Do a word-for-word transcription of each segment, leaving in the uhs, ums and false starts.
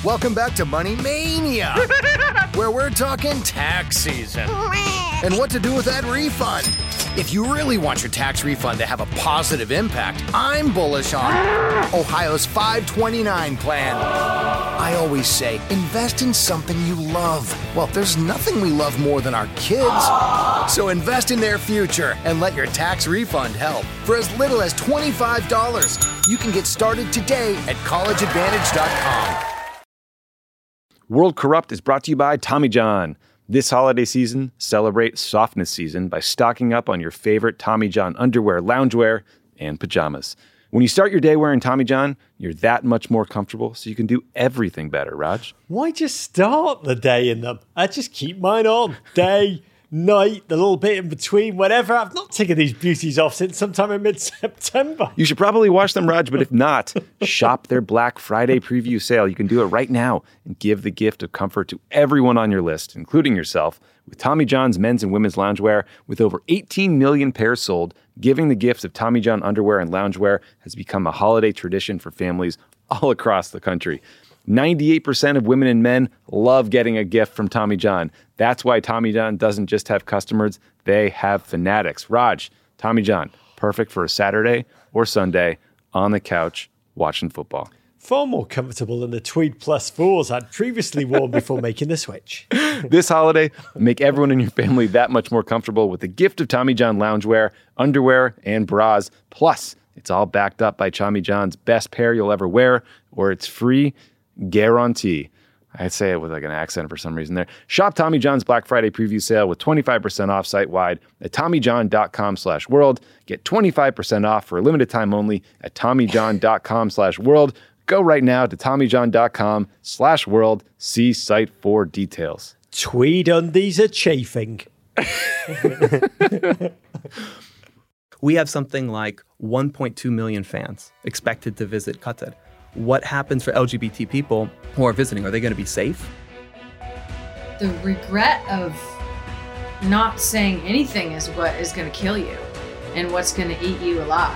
Welcome back to Money Mania, where we're talking tax season and what to do with that refund. If you really want your tax refund to have a positive impact, I'm bullish on Ohio's five twenty-nine plan. I always say, invest in something you love. Well, there's nothing we love more than our kids. So invest in their future and let your tax refund help. For as little as twenty-five dollars, you can get started today at college advantage dot com. World Corrupt is brought to you by Tommy John. This holiday season, celebrate softness season by stocking up on your favorite Tommy John underwear, loungewear, and pajamas. When you start your day wearing Tommy John, you're that much more comfortable, so you can do everything better, Raj. Why just start the day in them? I just keep mine on. Day, night, the little bit in between, whatever. I've not taken these beauties off since sometime in mid-September. You should probably wash them, Raj, but if not, shop their Black Friday preview sale. You can do it right now and give the gift of comfort to everyone on your list, including yourself, with Tommy John's men's and women's loungewear. With over eighteen million pairs sold, giving the gift of Tommy John underwear and loungewear has become a holiday tradition for families all across the country. ninety-eight percent of women and men love getting a gift from Tommy John. That's why Tommy John doesn't just have customers, they have fanatics. Raj, Tommy John, perfect for a Saturday or Sunday on the couch watching football. Far more comfortable than the Tweed Plus fours I'd previously worn before making the switch. This holiday, make everyone in your family that much more comfortable with the gift of Tommy John loungewear, underwear, and bras. Plus, it's all backed up by Tommy John's best pair you'll ever wear, or it's free guarantee. I say it with like an accent for some reason there. Shop Tommy John's Black Friday preview sale with twenty-five percent off site-wide at tommyjohn.com slash world. Get twenty-five percent off for a limited time only at tommyjohn.com slash world. Go right now to tommyjohn.com slash world. See site for details. Tweed undies are chafing. We have something like one point two million fans expected to visit Qatar. What happens for L G B T people who are visiting? Are they going to be safe? The regret of not saying anything is what is going to kill you and what's going to eat you alive.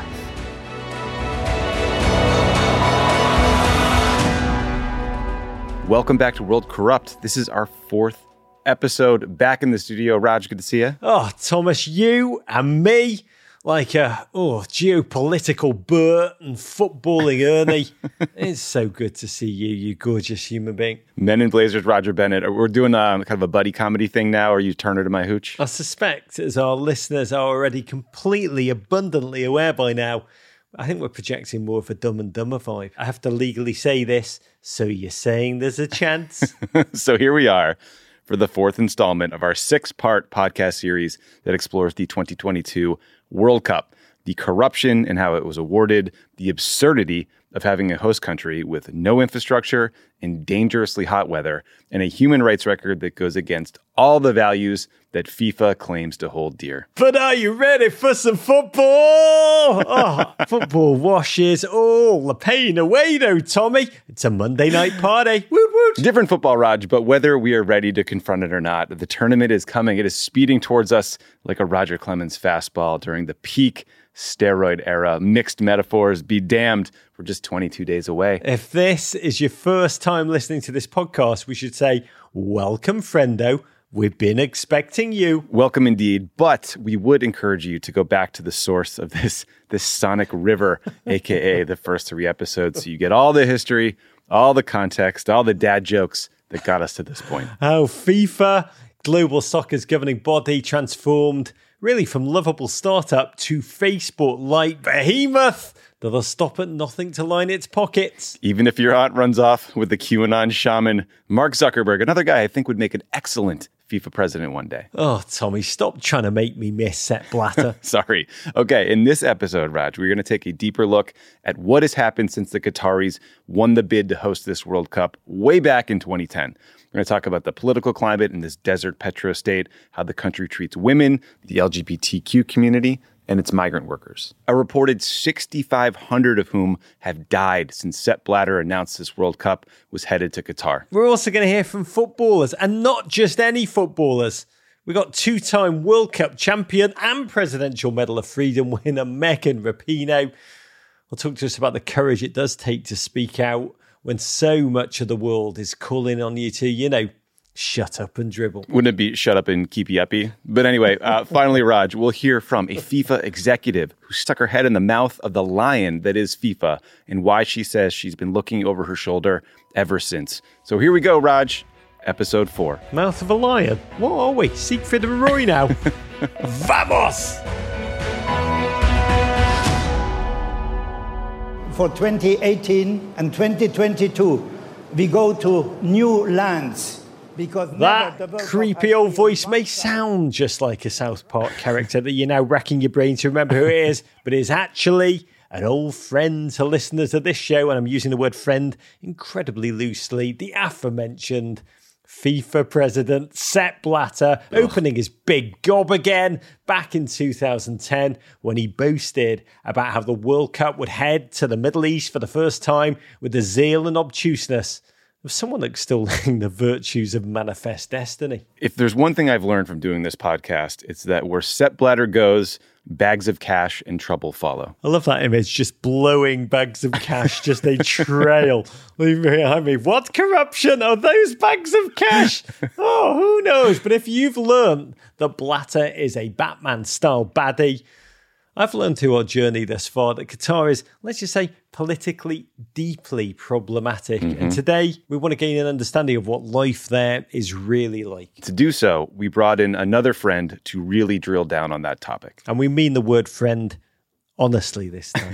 Welcome back to World Corrupt. This is our fourth episode back in the studio. Raj, good to see you. Oh, Thomas, you and me. Like a oh geopolitical Bert and footballing Ernie. It's so good to see you, you gorgeous human being. Men in Blazers, Roger Bennett. We're doing um, kind of a buddy comedy thing now, or you turn her to my hooch? I suspect, as our listeners are already completely, abundantly aware by now, I think we're projecting more of a Dumb and Dumber vibe. I have to legally say this, so you're saying there's a chance? So here we are for the fourth installment of our six-part podcast series that explores the twenty twenty-two World Cup, the corruption and how it was awarded, the absurdity of having a host country with no infrastructure and dangerously hot weather, and a human rights record that goes against all the values that FIFA claims to hold dear. But are you ready for some football? Oh, football washes all the pain away, though, Tommy. It's a Monday night party. Woot woot. Different football, Raj, but whether we are ready to confront it or not, the tournament is coming. It is speeding towards us like a Roger Clemens fastball during the peak steroid era. Mixed metaphors be damned. We're just twenty-two days away. If this is your first time listening to this podcast, we should say, welcome, friendo. We've been expecting you. Welcome indeed, but we would encourage you to go back to the source of this, this sonic river, a k a the first three episodes, so you get all the history, all the context, all the dad jokes that got us to this point. How FIFA, global soccer's governing body, transformed really from lovable startup to Facebook-like behemoth that'll stop at nothing to line its pockets. Even if your aunt runs off with the QAnon shaman, Mark Zuckerberg, another guy I think would make an excellent FIFA president one day. Oh, Tommy, stop trying to make me miss Sepp Blatter. Sorry. Okay, in this episode, Raj, we're going to take a deeper look at what has happened since the Qataris won the bid to host this World Cup way back in twenty ten. We're going to talk about the political climate in this desert petro-state, how the country treats women, the L G B T Q community, and its migrant workers. A reported six thousand five hundred of whom have died since Sepp Blatter announced this World Cup was headed to Qatar. We're also going to hear from footballers, and not just any footballers. We got two-time World Cup champion and Presidential Medal of Freedom winner Megan Rapinoe. Will talk to us about the courage it does take to speak out when so much of the world is calling on you to, you know, shut up and dribble. Wouldn't it be shut up and keep yuppie? But anyway, uh, finally, Raj, we'll hear from a FIFA executive who stuck her head in the mouth of the lion that is FIFA and why she says she's been looking over her shoulder ever since. So here we go, Raj. Episode four. Mouth of a lion? What are we? Siegfried and Roy now? Vamos! For twenty eighteen and twenty twenty-two, we go to new lands. Because that creepy old voice may sound just like a South Park character that you're now racking your brain to remember who it is, but it's actually an old friend to listeners of this show, and I'm using the word friend incredibly loosely, the aforementioned FIFA president Sepp Blatter, Ugh. opening his big gob again back in two thousand ten when he boasted about how the World Cup would head to the Middle East for the first time with the zeal and obtuseness of someone that's still learning the virtues of manifest destiny. If there's one thing I've learned from doing this podcast, it's that where Sepp Blatter goes, bags of cash and trouble follow. I love that image, just blowing bags of cash, just a trail leaving behind me. What corruption are those bags of cash? Oh, who knows? But if you've learned that Blatter is a Batman-style baddie, I've learned through our journey thus far that Qatar is, let's just say, politically deeply problematic. Mm-hmm. And today, we want to gain an understanding of what life there is really like. To do so, we brought in another friend to really drill down on that topic. And we mean the word friend honestly this time.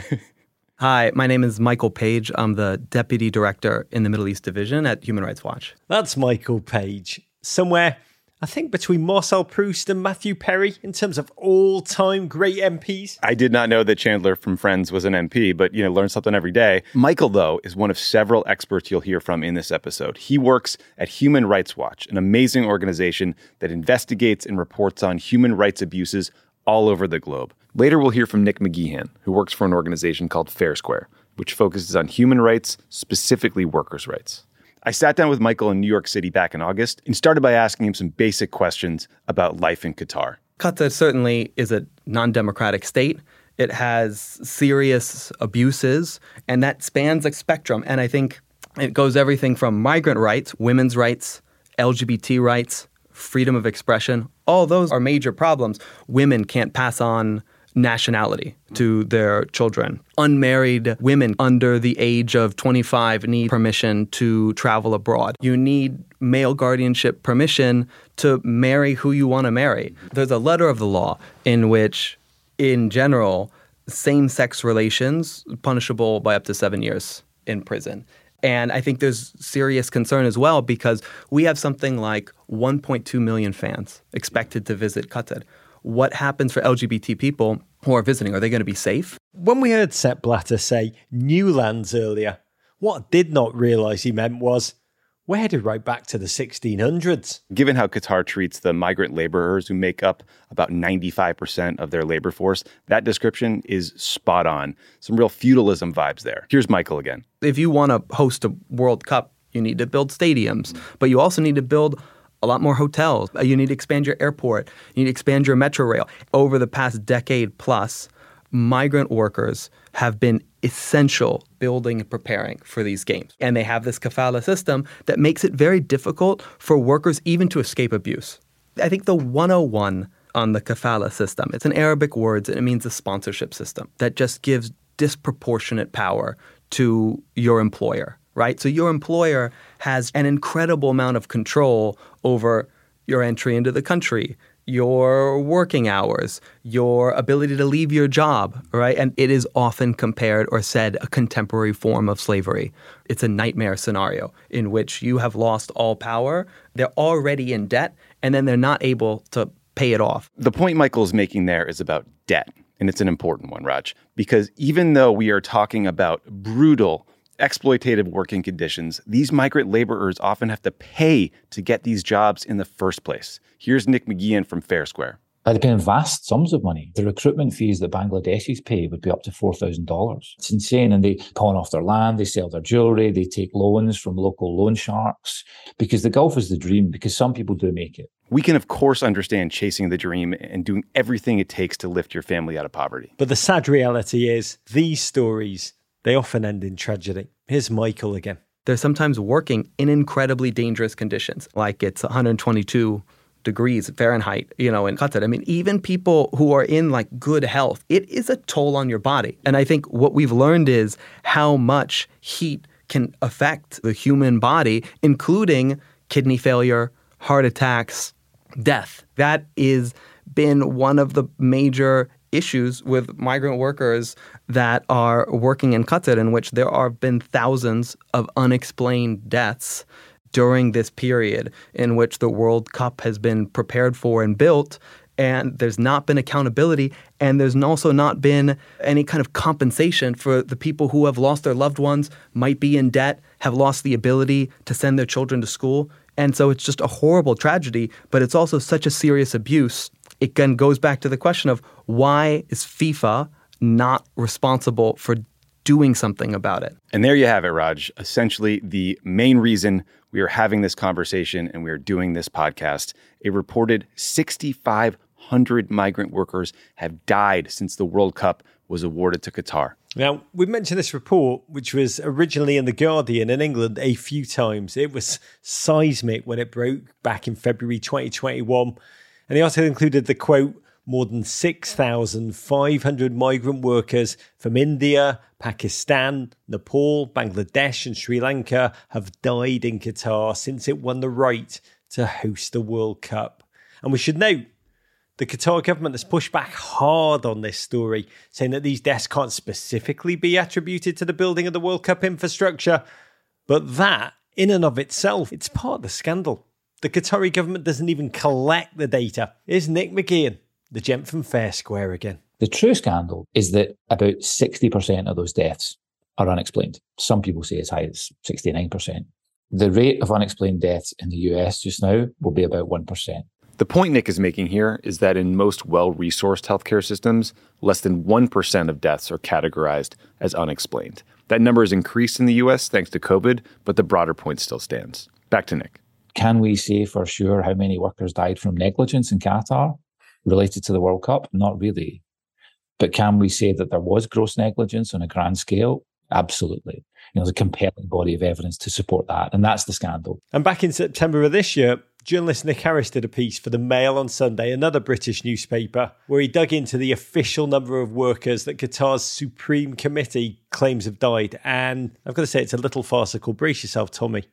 Hi, my name is Michael Page. I'm the Deputy Director in the Middle East Division at Human Rights Watch. That's Michael Page. Somewhere, I think, between Marcel Proust and Matthew Perry in terms of all-time great M Ps. I did not know that Chandler from Friends was an M P, but, you know, learn something every day. Michael, though, is one of several experts you'll hear from in this episode. He works at Human Rights Watch, an amazing organization that investigates and reports on human rights abuses all over the globe. Later, we'll hear from Nick McGeehan, who works for an organization called Fair Square, which focuses on human rights, specifically workers' rights. I sat down with Michael in New York City back in August and started by asking him some basic questions about life in Qatar. Qatar certainly is a non-democratic state. It has serious abuses, and that spans a spectrum. And I think it goes everything from migrant rights, women's rights, L G B T rights, freedom of expression. All those are major problems. Women can't pass on nationality to their children. Unmarried women under the age of twenty-five need permission to travel abroad. You need male guardianship permission to marry who you want to marry. There's a letter of the law in which, in general, same-sex relations punishable by up to seven years in prison. And I think there's serious concern as well because we have something like one point two million fans expected to visit Qatar. What happens for L G B T people who are visiting? Are they going to be safe? When we heard Sepp Blatter say new lands earlier, what I did not realise he meant was we're headed right back to the sixteen hundreds. Given how Qatar treats the migrant laborers who make up about ninety-five percent of their labor force, that description is spot on. Some real feudalism vibes there. Here's Michael again. If you want to host a World Cup, you need to build stadiums, but you also need to build a lot more hotels. You need to expand your airport. You need to expand your metro rail. Over the past decade plus, migrant workers have been essential building and preparing for these games. And they have this kafala system that makes it very difficult for workers even to escape abuse. I think the one oh one on the kafala system, it's in Arabic words, and it means a sponsorship system that just gives disproportionate power to your employer. Right? So your employer has an incredible amount of control over your entry into the country, your working hours, your ability to leave your job, right? And it is often compared or said a contemporary form of slavery. It's a nightmare scenario in which you have lost all power, they're already in debt, and then they're not able to pay it off. The point Michael is making there is about debt, and it's an important one, Raj, because even though we are talking about brutal exploitative working conditions, these migrant laborers often have to pay to get these jobs in the first place. Here's Nick McGeehan from Fair Square. They're paying vast sums of money. The recruitment fees that Bangladeshis pay would be up to four thousand dollars. It's insane. And they pawn off their land, they sell their jewellery, they take loans from local loan sharks, because the Gulf is the dream, because some people do make it. We can, of course, understand chasing the dream and doing everything it takes to lift your family out of poverty. But the sad reality is these stories, they often end in tragedy. Here's Michael again. they're sometimes working in incredibly dangerous conditions, like it's one hundred twenty-two degrees Fahrenheit, you know, in Qatar. I mean, even people who are in like good health, it is a toll on your body. And I think what we've learned is how much heat can affect the human body, including kidney failure, heart attacks, death. That is been one of the major issues with migrant workers that are working in Qatar, in which there have been thousands of unexplained deaths during this period in which the World Cup has been prepared for and built, and there's not been accountability, and there's also not been any kind of compensation for the people who have lost their loved ones, might be in debt, have lost the ability to send their children to school. And so it's just a horrible tragedy, but it's also such a serious abuse. It again goes back to the question of why is FIFA not responsible for doing something about it? And there you have it, Raj. Essentially, the main reason we are having this conversation and we are doing this podcast, a reported six thousand five hundred migrant workers have died since the World Cup was awarded to Qatar. Now, we mentioned this report, which was originally in The Guardian in England a few times. It was seismic when it broke back in February twenty twenty-one. And the article included the quote, more than six thousand five hundred migrant workers from India, Pakistan, Nepal, Bangladesh and Sri Lanka have died in Qatar since it won the right to host the World Cup. And we should note, the Qatar government has pushed back hard on this story, saying that these deaths can't specifically be attributed to the building of the World Cup infrastructure. But that, in and of itself, it's part of the scandal. The Qatari government doesn't even collect the data. Here's Nick McGeehan, the gent from Fair Square again. The true scandal is that about sixty percent of those deaths are unexplained. Some people say as high as sixty-nine percent. The rate of unexplained deaths in the U S just now will be about one percent. The point Nick is making here is that in most well-resourced healthcare systems, less than one percent of deaths are categorized as unexplained. That number has increased in the U S thanks to COVID, but the broader point still stands. Back to Nick. Can we say for sure how many workers died from negligence in Qatar related to the World Cup? Not really. But can we say that there was gross negligence on a grand scale? Absolutely. You know, there's a compelling body of evidence to support that. And that's the scandal. And back in September of this year, journalist Nick Harris did a piece for the Mail on Sunday, another British newspaper, where he dug into the official number of workers that Qatar's Supreme Committee claims have died. And I've got to say, it's a little farcical. Brace yourself, Tommy.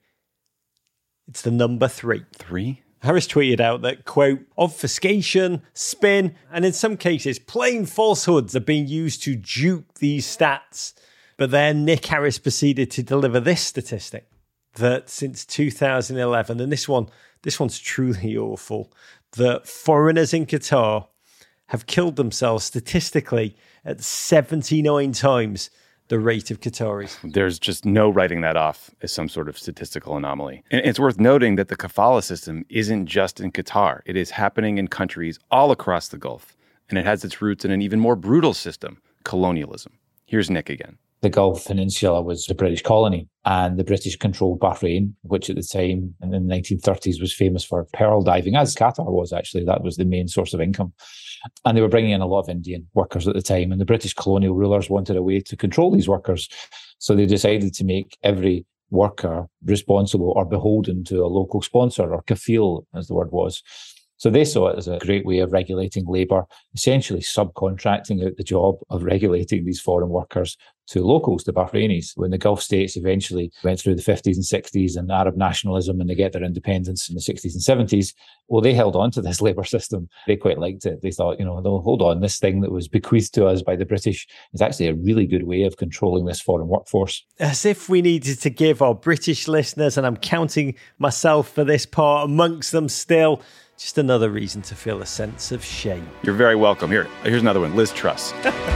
It's the number three. Three? Harris tweeted out that, quote, obfuscation, spin, and in some cases, plain falsehoods are being used to dupe these stats. But then Nick Harris proceeded to deliver this statistic, that since two thousand eleven, and this one, this one's truly awful, that foreigners in Qatar have killed themselves statistically at seventy-nine times the rate of Qataris. There's just no writing that off as some sort of statistical anomaly. And it's worth noting that the kafala system isn't just in Qatar. It is happening in countries all across the Gulf. And it has its roots in an even more brutal system, colonialism. Here's Nick again. The Gulf Peninsula was a British colony, and the British controlled Bahrain, which at the time in the nineteen thirties was famous for pearl diving, as Qatar was actually. That was the main source of income. And they were bringing in a lot of Indian workers at the time, and the British colonial rulers wanted a way to control these workers. So they decided to make every worker responsible or beholden to a local sponsor, or kafil, as the word was. So they saw it as a great way of regulating labour, essentially subcontracting out the job of regulating these foreign workers to locals, to Bahrainis. When the Gulf states eventually went through the fifties and sixties and Arab nationalism and they get their independence in the sixties and seventies, well, they held on to this labour system. They quite liked it. They thought, you know, no, hold on, this thing that was bequeathed to us by the British is actually a really good way of controlling this foreign workforce. As if we needed to give our British listeners, and I'm counting myself for this part amongst them still, just another reason to feel a sense of shame. You're very welcome. Here, here's another one. Liz Truss.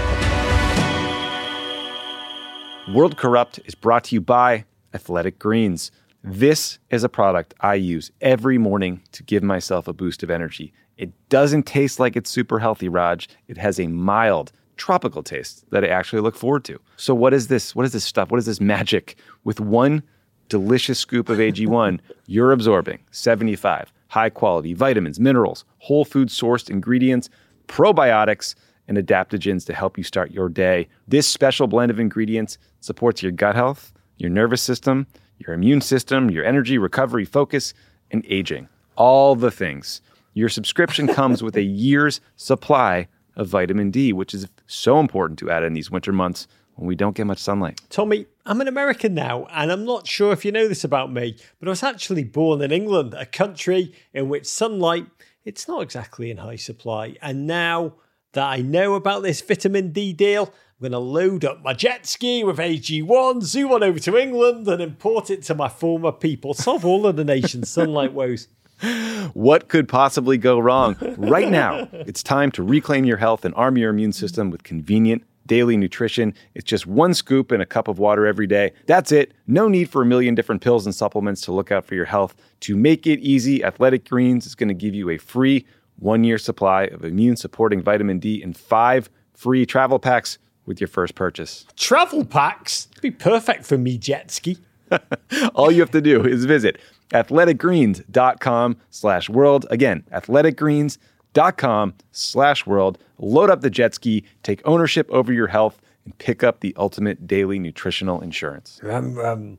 World Corrupt is brought to you by Athletic Greens. This is a product I use every morning to give myself a boost of energy. It doesn't taste like it's super healthy, Raj. It has a mild, tropical taste that I actually look forward to. So what is this? What is this stuff? What is this magic? With one delicious scoop of A G one, you're absorbing seventy-five high-quality vitamins, minerals, whole food sourced ingredients, probiotics, and adaptogens to help you start your day. This special blend of ingredients supports your gut health, your nervous system, your immune system, your energy, recovery, focus, and aging. All the things. Your subscription comes with a year's supply of vitamin D, which is so important to add in these winter months when we don't get much sunlight. Tommy, I'm an American now, and I'm not sure if you know this about me, but I was actually born in England, a country in which sunlight, it's not exactly in high supply. And now that I know about this vitamin D deal, I'm going to load up my jet ski with A G one, zoom on over to England and import it to my former people. Solve all of the nation's sunlight woes. What could possibly go wrong? Right now, it's time to reclaim your health and arm your immune system with convenient daily nutrition. It's just one scoop in a cup of water every day. That's it. No need for a million different pills and supplements to look out for your health. To make it easy, Athletic Greens is going to give you a free one-year supply of immune-supporting vitamin D and five free travel packs with your first purchase. Travel packs? Be perfect for me, jet ski. All you have to do is visit athleticgreens.com slash world. Again, athleticgreens.com slash world. Load up the jet ski, take ownership over your health, and pick up the ultimate daily nutritional insurance. Um, um.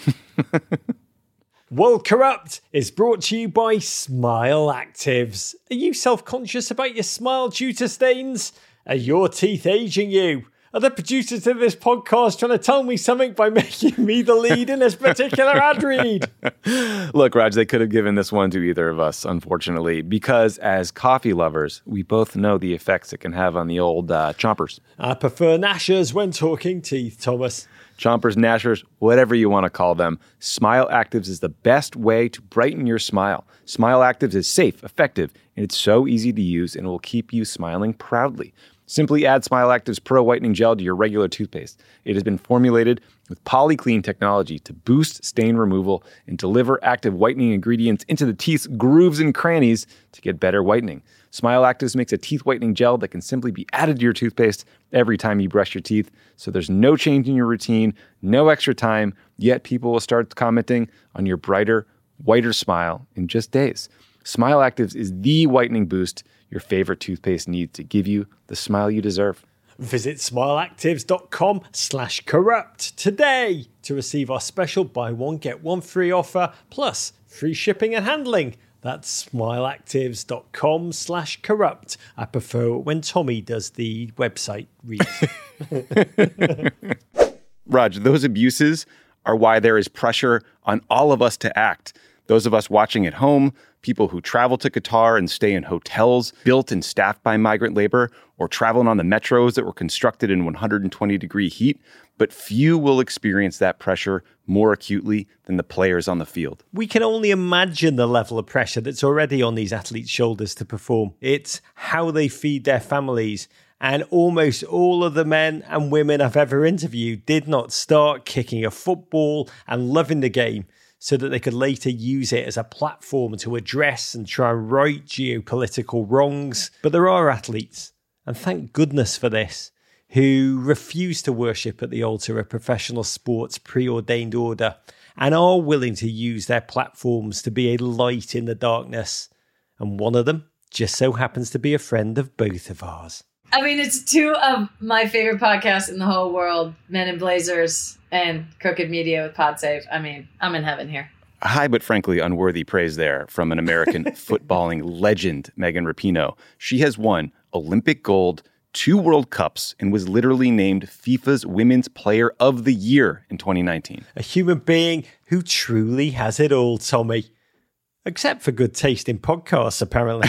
World Corrupt is brought to you by Smile Actives. Are you self-conscious about your smile due to stains? Are your teeth aging you? Are the producers of this podcast trying to tell me something by making me the lead in this particular ad read? Look, Raj, they could have given this one to either of us, unfortunately, because as coffee lovers, we both know the effects it can have on the old uh, chompers. I prefer gnashers when talking teeth, Thomas. Chompers, gnashers, whatever you want to call them. Smile Actives is the best way to brighten your smile. Smile Actives is safe, effective, and it's so easy to use and will keep you smiling proudly. Simply add Smile Active's Pro Whitening Gel to your regular toothpaste. It has been formulated with PolyClean technology to boost stain removal and deliver active whitening ingredients into the teeth's grooves and crannies to get better whitening. Smile Actives makes a teeth whitening gel that can simply be added to your toothpaste every time you brush your teeth, so there's no change in your routine, no extra time, yet people will start commenting on your brighter, whiter smile in just days. Smile Actives is the whitening boost your favorite toothpaste needs to give you the smile you deserve. Visit smileactives.com slash corrupt today to receive our special buy one, get one free offer, plus free shipping and handling. That's smileactives.com slash corrupt. I prefer it when Tommy does the website read. Raj, those abuses are why there is pressure on all of us to act. Those of us watching at home, people who travel to Qatar and stay in hotels built and staffed by migrant labor, or traveling on the metros that were constructed in one hundred twenty degree heat. But few will experience that pressure more acutely than the players on the field. We can only imagine the level of pressure that's already on these athletes' shoulders to perform. It's how they feed their families. And almost all of the men and women I've ever interviewed did not start kicking a football and loving the game so that they could later use it as a platform to address and try and right geopolitical wrongs. But there are athletes, and thank goodness for this, who refuse to worship at the altar of professional sport's preordained order and are willing to use their platforms to be a light in the darkness. And one of them just so happens to be a friend of both of ours. I mean, it's two of my favorite podcasts in the whole world, Men in Blazers and Crooked Media with PodSave. I mean, I'm in heaven here. High but frankly unworthy praise there from an American footballing legend, Megan Rapinoe. She has won Olympic gold, two World Cups, and was literally named FIFA's Women's Player of the Year in twenty nineteen. A human being who truly has it all, Tommy. Except for good taste in podcasts, apparently.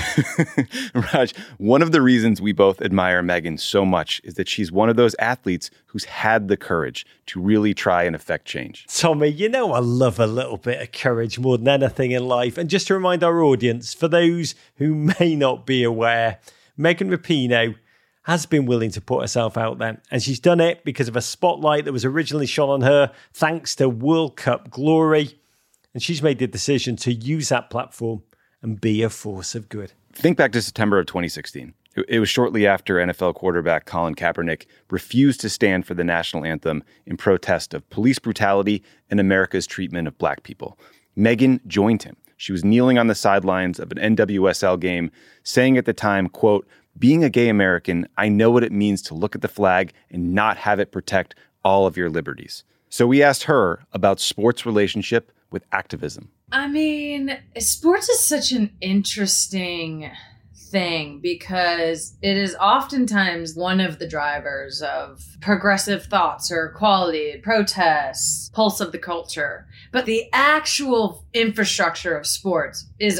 Raj, one of the reasons we both admire Megan so much is that she's one of those athletes who's had the courage to really try and affect change. Tommy, you know I love a little bit of courage more than anything in life. And just to remind our audience, for those who may not be aware, Megan Rapinoe has been willing to put herself out there. And she's done it because of a spotlight that was originally shone on her thanks to World Cup glory. And she's made the decision to use that platform and be a force of good. Think back to September of twenty sixteen. It was shortly after N F L quarterback Colin Kaepernick refused to stand for the national anthem in protest of police brutality and America's treatment of black people. Megan joined him. She was kneeling on the sidelines of an N W S L game, saying at the time, quote, "Being a gay American, I know what it means to look at the flag and not have it protect all of your liberties." So we asked her about sports' relationship with activism. I mean, sports is such an interesting thing because it is oftentimes one of the drivers of progressive thoughts or equality, protests, pulse of the culture. But the actual infrastructure of sports is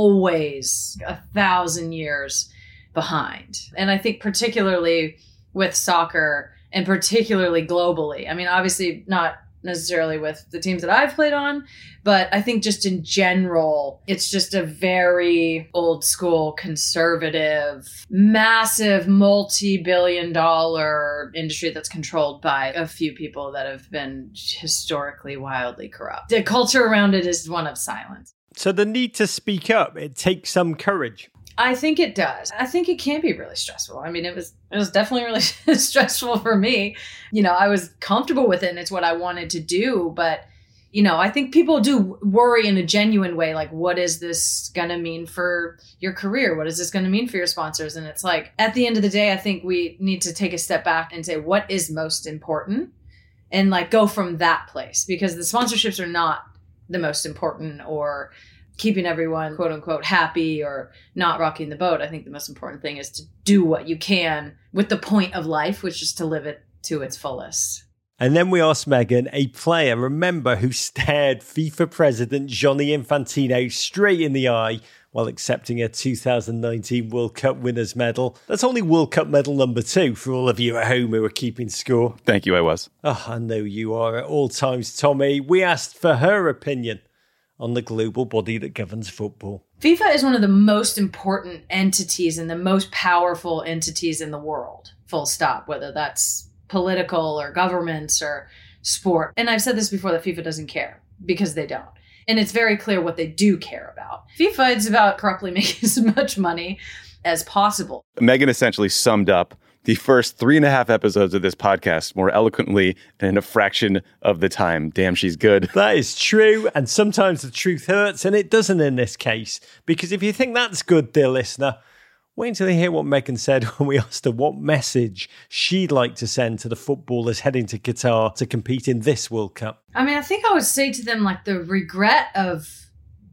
always a thousand years behind. And I think particularly with soccer and particularly globally, I mean, obviously not necessarily with the teams that I've played on, but I think just in general, it's just a very old school, conservative, massive multi-billion dollar industry that's controlled by a few people that have been historically wildly corrupt. The culture around it is one of silence. So the need to speak up, it takes some courage. I think it does. I think it can be really stressful. I mean, it was it was definitely really stressful for me. You know, I was comfortable with it and it's what I wanted to do. But, you know, I think people do worry in a genuine way, like, what is this going to mean for your career? What is this going to mean for your sponsors? And it's like, at the end of the day, I think we need to take a step back and say, what is most important? And like go from that place, because the sponsorships are not the most important, or keeping everyone, quote unquote, happy or not rocking the boat. I think the most important thing is to do what you can with the point of life, which is to live it to its fullest. And then we asked Megan, a player, remember, who stared FIFA president Gianni Infantino straight in the eye while accepting a two thousand nineteen World Cup winners medal. That's only World Cup medal number two for all of you at home who are keeping score. Thank you, I was. Oh, I know you are at all times, Tommy. We asked for her opinion on the global body that governs football. FIFA is one of the most important entities and the most powerful entities in the world, full stop, whether that's political or governments or sport. And I've said this before, that FIFA doesn't care, because they don't. And it's very clear what they do care about. FIFA is about corruptly making as much money as possible. Megan essentially summed up the first three and a half episodes of this podcast more eloquently and in a fraction of the time. Damn, she's good. That is true. And sometimes the truth hurts, and it doesn't in this case. Because if you think that's good, dear listener, wait until you hear what Megan said when we asked her what message she'd like to send to the footballers heading to Qatar to compete in this World Cup. I mean, I think I would say to them, like, the regret of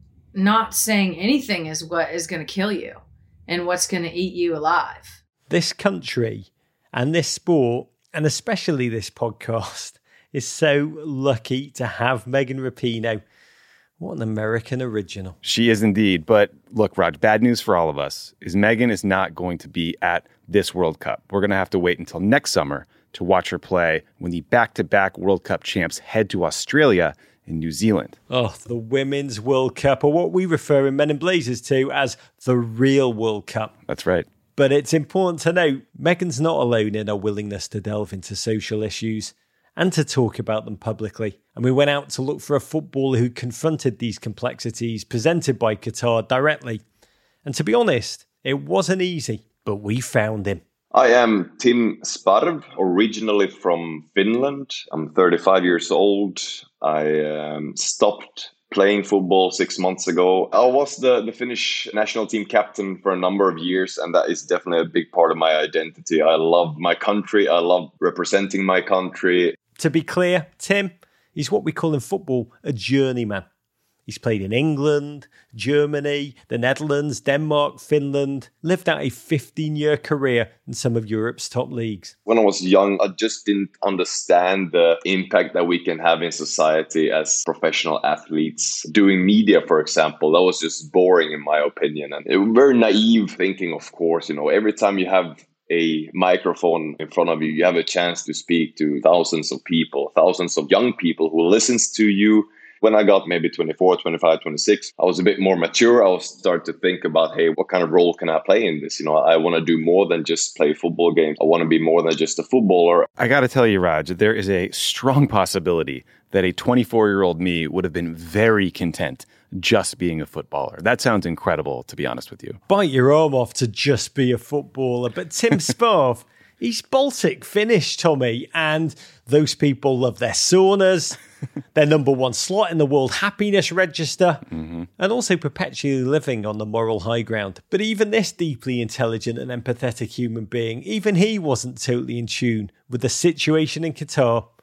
not saying anything is what is going to kill you and what's going to eat you alive. This country and this sport, and especially this podcast, is so lucky to have Megan Rapinoe. What an American original. She is indeed. But look, Raj, bad news for all of us is Megan is not going to be at this World Cup. We're going to have to wait until next summer to watch her play when the back-to-back World Cup champs head to Australia and New Zealand. Oh, the Women's World Cup, or what we refer in Men in Blazers to as the real World Cup. That's right. But it's important to note, Megan's not alone in her willingness to delve into social issues and to talk about them publicly. And we went out to look for a footballer who confronted these complexities presented by Qatar directly. And to be honest, it wasn't easy, but we found him. I am Tim Sparv, originally from Finland. I'm thirty-five years old. I um, stopped playing football six months ago. I was the, the Finnish national team captain for a number of years, and that is definitely a big part of my identity. I love my country. I love representing my country. To be clear, Tim, he's what we call in football a journeyman. He's played in England, Germany, the Netherlands, Denmark, Finland, lived out a fifteen-year career in some of Europe's top leagues. When I was young, I just didn't understand the impact that we can have in society as professional athletes. Doing media, for example, that was just boring in my opinion. And it was very naive thinking, of course. You know, every time you have a microphone in front of you, you have a chance to speak to thousands of people, thousands of young people who listens to you. When I got maybe twenty-four, twenty-five, twenty-six, I was a bit more mature. I was starting to think about, hey, what kind of role can I play in this? You know, I want to do more than just play football games. I want to be more than just a footballer. I got to tell you, Raj, there is a strong possibility that a twenty-four-year-old me would have been very content just being a footballer. That sounds incredible, to be honest with you. Bite your arm off to just be a footballer. But Tim Sparv, he's Baltic Finnish, Tommy, and those people love their saunas, their number one slot in the World Happiness Register, mm-hmm. and also perpetually living on the moral high ground. But even this deeply intelligent and empathetic human being, even he wasn't totally in tune with the situation in Qatar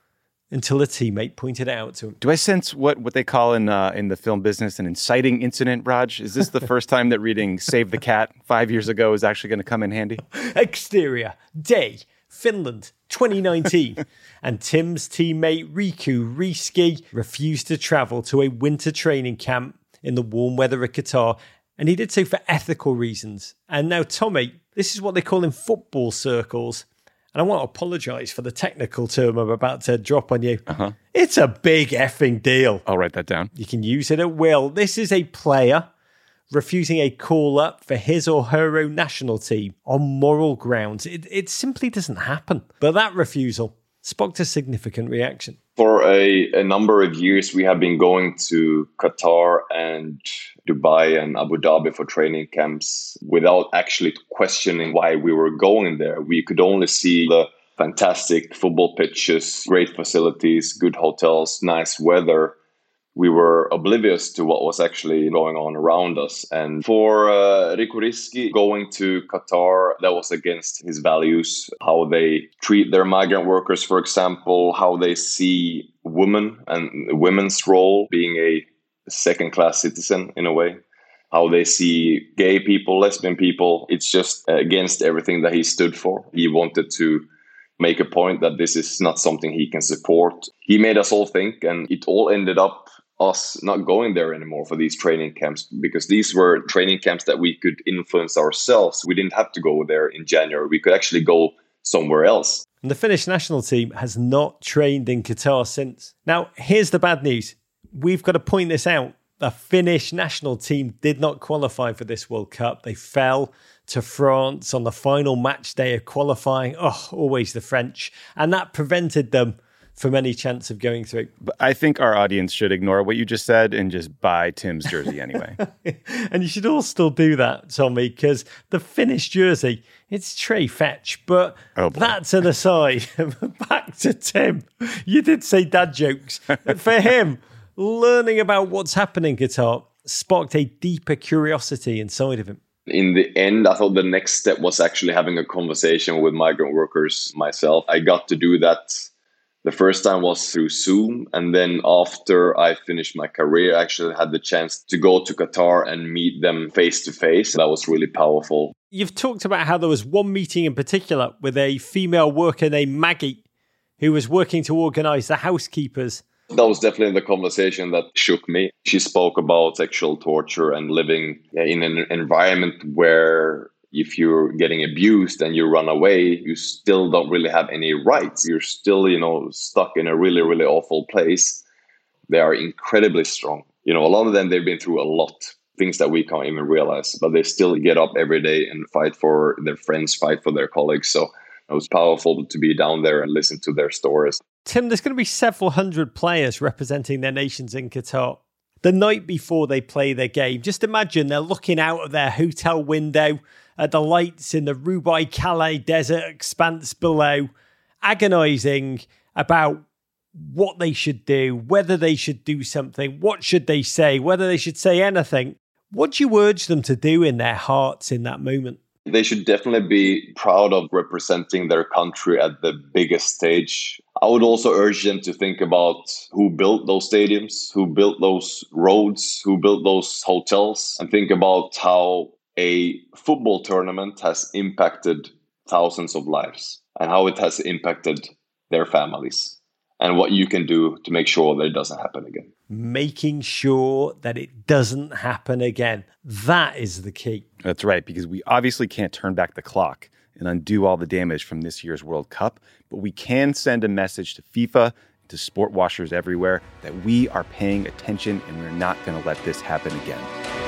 until a teammate pointed it out to him. Do I sense what, what they call in uh, in the film business an inciting incident, Raj? Is this the first time that reading Save the Cat five years ago is actually going to come in handy? Exterior, day, Finland, twenty nineteen. And Tim's teammate Riku Riski refused to travel to a winter training camp in the warm weather of Qatar. And he did so for ethical reasons. And now, Tommy, this is what they call in football circles. And I want to apologise for the technical term I'm about to drop on you. Uh-huh. It's a big effing deal. I'll write that down. You can use it at will. This is a player refusing a call-up for his or her own national team on moral grounds. It, it simply doesn't happen. But that refusal sparked a significant reaction. For a, a number of years, we have been going to Qatar and Dubai and Abu Dhabi for training camps without actually questioning why we were going there. We could only see the fantastic football pitches, great facilities, good hotels, nice weather. We were oblivious to what was actually going on around us. And for uh, Riku Riski going to Qatar, that was against his values, how they treat their migrant workers, for example, how they see women and women's role being a second-class citizen in a way, how they see gay people, lesbian people. It's just against everything that he stood for. He wanted to make a point that this is not something he can support. He made us all think, and it all ended up us not going there anymore for these training camps, because these were training camps that we could influence ourselves. We didn't have to go there in January. We could actually go somewhere else. And the Finnish national team has not trained in Qatar since. Now, here's the bad news. We've got to point this out. The Finnish national team did not qualify for this World Cup. They fell to France on the final match day of qualifying. Oh, always the French. And that prevented them from any chance of going through. But I think our audience should ignore what you just said and just buy Tim's jersey anyway. And you should all still do that, Tommy, because the Finnish jersey, it's Trey Fetch. But oh that's an aside. Back to Tim. You did say dad jokes. For him, learning about what's happening in Qatar sparked a deeper curiosity inside of him. In the end, I thought the next step was actually having a conversation with migrant workers myself. I got to do that. The first time was through Zoom. And then after I finished my career, I actually had the chance to go to Qatar and meet them face to face. That was really powerful. You've talked about how there was one meeting in particular with a female worker named Maggie who was working to organise the housekeepers. That was definitely the conversation that shook me. She spoke about sexual torture and living in an environment where if you're getting abused and you run away, you still don't really have any rights. You're still, you know, stuck in a really, really awful place. They are incredibly strong. You know, a lot of them, they've been through a lot, things that we can't even realize, but they still get up every day and fight for their friends, fight for their colleagues. So it was powerful to be down there and listen to their stories. Tim, there's going to be several hundred players representing their nations in Qatar. The night before they play their game, just imagine they're looking out of their hotel window at the lights in the Rubai Calais desert expanse below, agonising about what they should do, whether they should do something, what should they say, whether they should say anything. What do you urge them to do in their hearts in that moment? They should definitely be proud of representing their country at the biggest stage. I would also urge them to think about who built those stadiums, who built those roads, who built those hotels, and think about how a football tournament has impacted thousands of lives and how it has impacted their families and what you can do to make sure that it doesn't happen again. Making sure that it doesn't happen again. That is the key. That's right, because we obviously can't turn back the clock and undo all the damage from this year's World Cup, but we can send a message to FIFA, to sport washers everywhere, that we are paying attention and we're not going to let this happen again.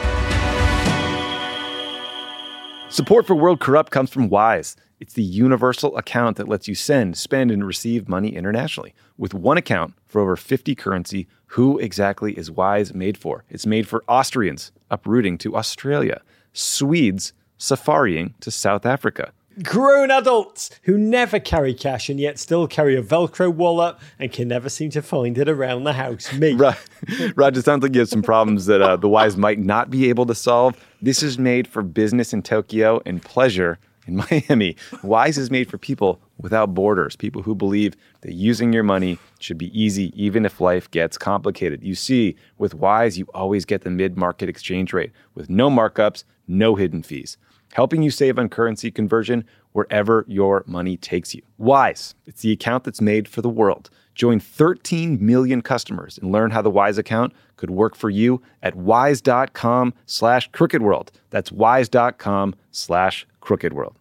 Support for World Corrupt comes from Wise. It's the universal account that lets you send, spend, and receive money internationally. With one account for over fifty currency, who exactly is Wise made for? It's made for Austrians uprooting to Australia, Swedes safarying to South Africa, grown adults who never carry cash and yet still carry a Velcro wallet and can never seem to find it around the house. Me. Raj, Raj, it sounds like you have some problems that uh, the Wise might not be able to solve. This is made for business in Tokyo and pleasure In Miami, Wise is made for people without borders, people who believe that using your money should be easy even if life gets complicated. You see, with Wise, you always get the mid-market exchange rate with no markups, no hidden fees, helping you save on currency conversion wherever your money takes you. Wise, it's the account that's made for the world. Join thirteen million customers and learn how the Wise account could work for you at wise.com slash crookedworld. That's wise.com slash crookedworld.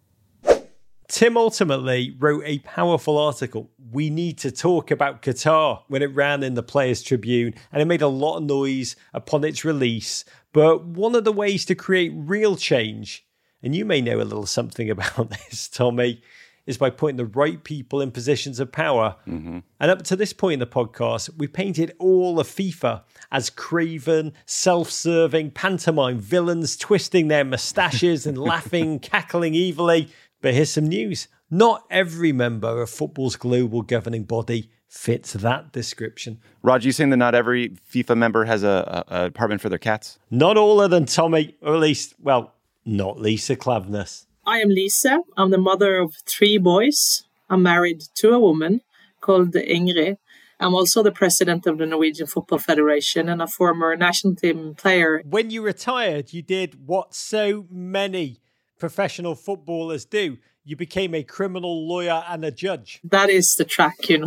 Tim ultimately wrote a powerful article, We Need to Talk About Qatar, when it ran in the Players Tribune, and it made a lot of noise upon its release. But one of the ways to create real change, and you may know a little something about this, Tommy, is by putting the right people in positions of power. Mm-hmm. And up to this point in the podcast, we painted all of FIFA as craven, self-serving, pantomime villains twisting their mustaches and laughing, cackling evilly. But here's some news. Not every member of football's global governing body fits that description. Raj, you saying that not every FIFA member has a, a, a apartment for their cats? Not all of them, Tommy. Or at least, well, not Lisa Klaveness. I am Lisa. I'm the mother of three boys. I'm married to a woman called Ingrid. I'm also the president of the Norwegian Football Federation and a former national team player. When you retired, you did what so many professional footballers do. You became a criminal lawyer and a judge. That is the track, you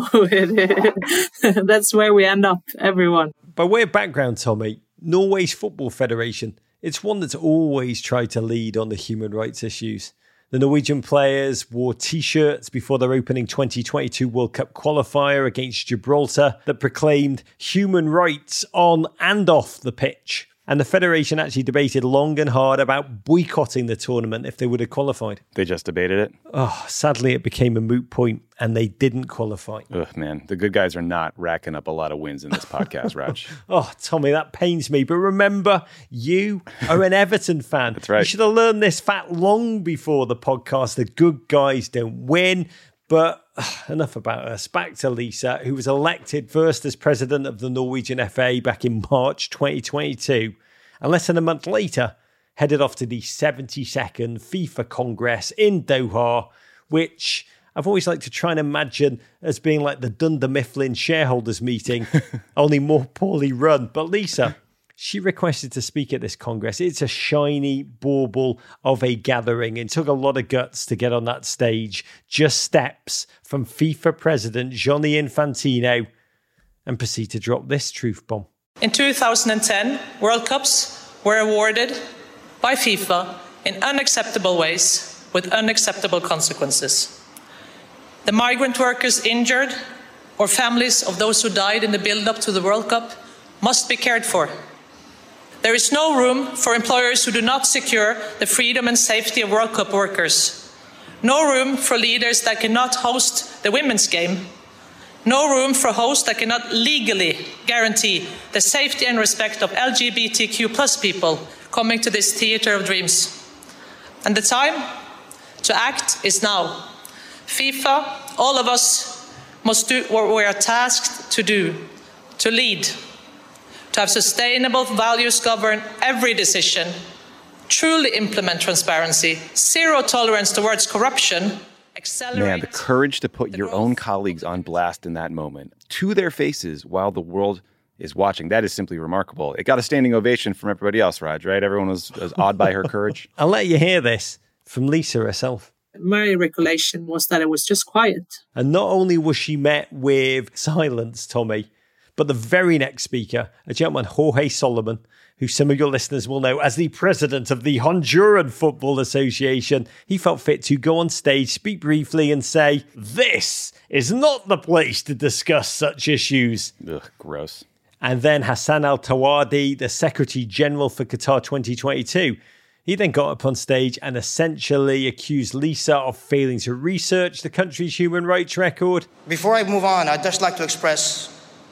know. That's where we end up, everyone. By way of background, Tommy, Norway's Football Federation, it's one that's always tried to lead on the human rights issues. The Norwegian players wore T-shirts before their opening twenty twenty-two World Cup qualifier against Gibraltar that proclaimed human rights on and off the pitch. And the Federation actually debated long and hard about boycotting the tournament if they would have qualified. They just debated it? Oh, sadly, it became a moot point and they didn't qualify. Ugh, man. The good guys are not racking up a lot of wins in this podcast, Raj. Oh, Tommy, that pains me. But remember, you are an Everton fan. That's right. You should have learned this fact long before the podcast. The good guys don't win. But ugh, enough about us. Back to Lisa, who was elected first as president of the Norwegian F A back in March twenty twenty-two. And less than a month later, headed off to the seventy-second FIFA Congress in Doha, which I've always liked to try and imagine as being like the Dunder Mifflin shareholders meeting, only more poorly run. But Lisa, she requested to speak at this Congress. It's a shiny bauble of a gathering. It took a lot of guts to get on that stage, just steps from FIFA president Gianni Infantino, and proceed to drop this truth bomb. In two thousand ten, World Cups were awarded by FIFA in unacceptable ways with unacceptable consequences. The migrant workers injured or families of those who died in the build-up to the World Cup must be cared for. There is no room for employers who do not secure the freedom and safety of World Cup workers. No room for leaders that cannot host the women's game. No room for hosts that cannot legally guarantee the safety and respect of L G B T Q plus people coming to this theatre of dreams. And the time to act is now. FIFA, all of us must do what we are tasked to do, to lead, to have sustainable values govern every decision, truly implement transparency, zero tolerance towards corruption. Man, the courage to put your own colleagues on blast in that moment, to their faces while the world is watching. That is simply remarkable. It got a standing ovation from everybody else, Raj, right? Everyone was, was awed by her courage. I'll let you hear this from Lisa herself. My recollection was that it was just quiet. And not only was she met with silence, Tommy, but the very next speaker, a gentleman, Jorge Solomon, who some of your listeners will know as the president of the Honduran Football Association, he felt fit to go on stage, speak briefly and say, "This is not the place to discuss such issues." Ugh, gross. And then Hassan Al-Tawadi, the Secretary General for Qatar twenty twenty-two, he then got up on stage and essentially accused Lisa of failing to research the country's human rights record. Before I move on, I'd just like to express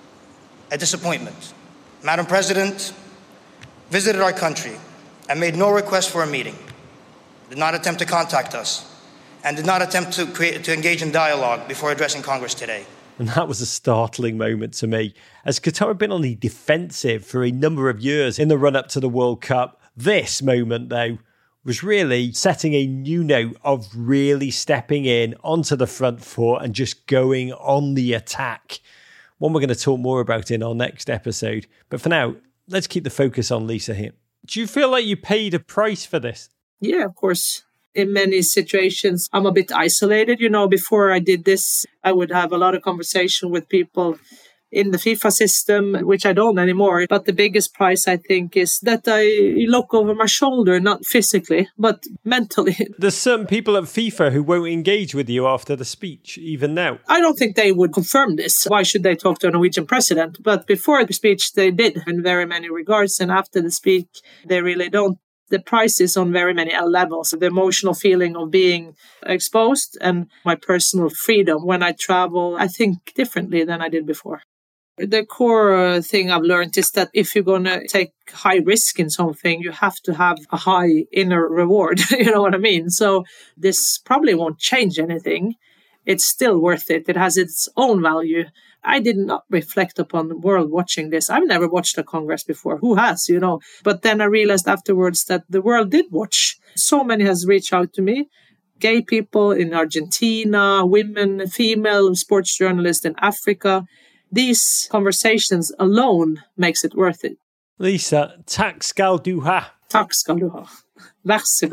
a disappointment. Madam President visited our country and made no request for a meeting, did not attempt to contact us, and did not attempt to create, to engage in dialogue before addressing Congress today. And that was a startling moment to me, as Qatar had been on the defensive for a number of years in the run-up to the World Cup. This moment, though, was really setting a new note of really stepping in onto the front foot and just going on the attack. One we're going to talk more about in our next episode. But for now, let's keep the focus on Lisa here. Do you feel like you paid a price for this? Yeah, of course. In many situations, I'm a bit isolated. You know, before I did this, I would have a lot of conversation with people in the FIFA system, which I don't anymore. But the biggest price, I think, is that I look over my shoulder, not physically, but mentally. There's certain people at FIFA who won't engage with you after the speech, even now. I don't think they would confirm this. Why should they talk to a Norwegian president? But before the speech, they did in very many regards. And after the speech, they really don't. The price is on very many levels. The emotional feeling of being exposed and my personal freedom. When I travel, I think differently than I did before. The core uh, thing I've learned is that if you're going to take high risk in something, you have to have a high inner reward. You know what I mean? So this probably won't change anything. It's still worth it. It has its own value. I did not reflect upon the world watching this. I've never watched a Congress before. Who has, you know? But then I realized afterwards that the world did watch. So many has reached out to me. Gay people in Argentina, women, female sports journalists in Africa. These conversations alone makes it worth it. Lisa, tack skal du ha. Tack skal du ha. Vær så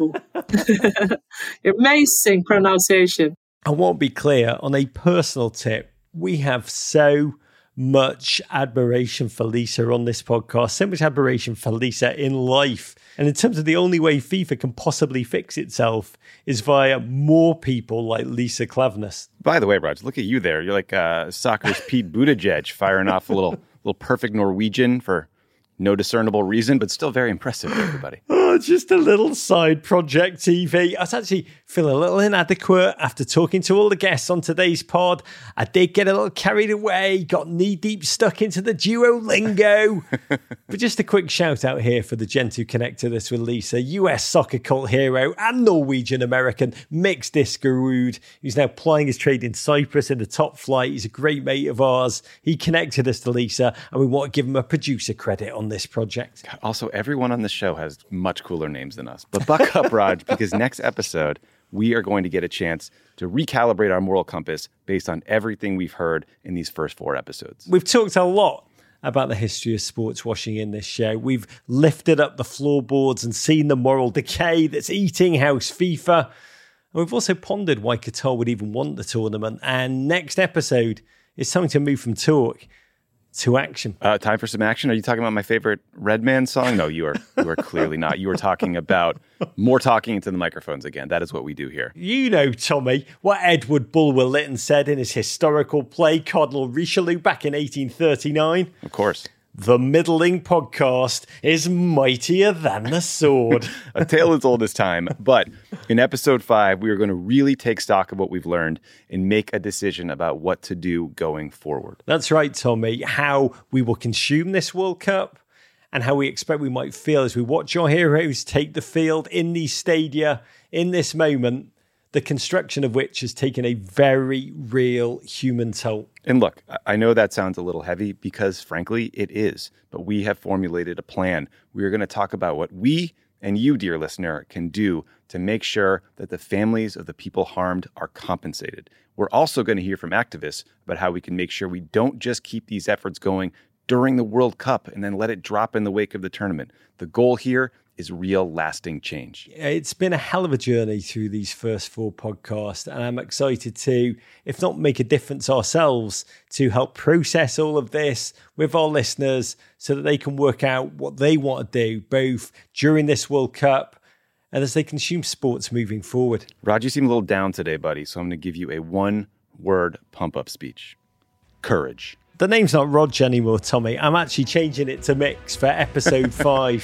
god. Amazing pronunciation. I want to be clear, on a personal tip, we have so much admiration for Lisa on this podcast, so much admiration for Lisa in life. And in terms of the only way FIFA can possibly fix itself is via more people like Lisa Klaveness. By the way, Raj, look at you there. You're like uh, soccer's Pete Buttigieg, firing off a little, little perfect Norwegian for no discernible reason, but still very impressive to everybody. Oh, just a little side project T V. I was actually feeling a little inadequate after talking to all the guests on today's pod. I did get a little carried away, got knee-deep stuck into the Duolingo. But just a quick shout out here for the gent who connected us with Lisa, U S soccer cult hero and Norwegian-American Mix Diskerud, who's now plying his trade in Cyprus in the top flight. He's a great mate of ours. He connected us to Lisa, and we want to give him a producer credit on this project. Also, everyone on the show has much cooler names than us. But buck up, Raj, because next episode, we are going to get a chance to recalibrate our moral compass based on everything we've heard in these first four episodes. We've talked a lot about the history of sports washing in this show. We've lifted up the floorboards and seen the moral decay that's eating House FIFA. And we've also pondered why Qatar would even want the tournament. And next episode is time to move from talk to action. Uh, time for some action. Are you talking about my favorite Redman song? No, you are. You are clearly not. You are talking about more talking into the microphones again. That is what we do here. You know, Tommy, what Edward Bulwer Lytton said in his historical play Cardinal Richelieu back in eighteen thirty-nine. Of course. The middling podcast is mightier than the sword. A tale as old as time. But in episode five, we are going to really take stock of what we've learned and make a decision about what to do going forward. That's right, Tommy. How we will consume this World Cup and how we expect we might feel as we watch our heroes take the field in these stadia in this moment, the construction of which has taken a very real human toll. And look, I know that sounds a little heavy because, frankly, it is. But we have formulated a plan. We are going to talk about what we and you, dear listener, can do to make sure that the families of the people harmed are compensated. We're also going to hear from activists about how we can make sure we don't just keep these efforts going during the World Cup and then let it drop in the wake of the tournament. The goal here is real lasting change. It's been a hell of a journey through these first four podcasts, and I'm excited to, if not make a difference ourselves, to help process all of this with our listeners so that they can work out what they want to do, both during this World Cup and as they consume sports moving forward. Raj, you seem a little down today, buddy, so I'm going to give you a one-word pump-up speech. Courage. The name's not Rog anymore, Tommy. I'm actually changing it to Mix for episode five.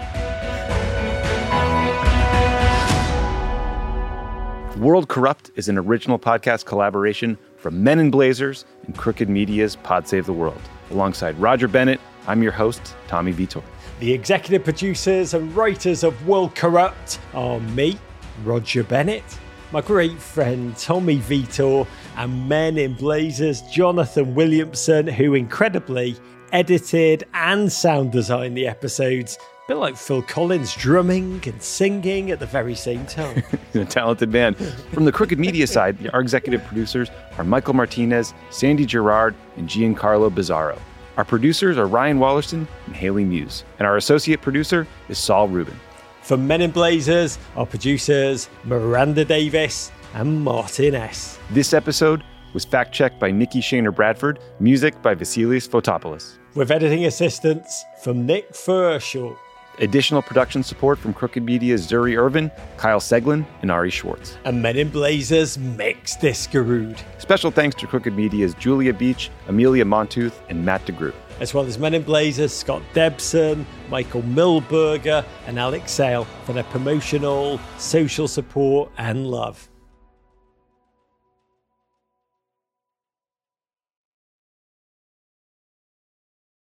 World Corrupt is an original podcast collaboration from Men in Blazers and Crooked Media's Pod Save the World. Alongside Roger Bennett, I'm your host, Tommy Vitor. The executive producers and writers of World Corrupt are me, Roger Bennett, my great friend Tommy Vitor, and Men in Blazers Jonathan Williamson, who incredibly edited and sound designed the episodes A bit like Phil Collins drumming and singing at the very same time. A talented man. From the Crooked Media side, our executive producers are Michael Martinez, Sandy Girard, and Giancarlo Bizzarro. Our producers are Ryan Wallerston and Haley Muse. And our associate producer is Saul Rubin. From Men in Blazers, our producers, Miranda Davis and Martin S. This episode was fact-checked by Nikki Shaner-Bradford, music by Vasilis Fotopoulos. With editing assistance from Nick Ferschel. Additional production support from Crooked Media's Zuri Irvin, Kyle Seglin, and Ari Schwartz. And Men in Blazers Mix Discarood. Special thanks to Crooked Media's Julia Beach, Amelia Montooth, and Matt DeGroot. As well as Men in Blazers, Scott Debson, Michael Milberger, and Alex Sale for their promotional, social support, and love.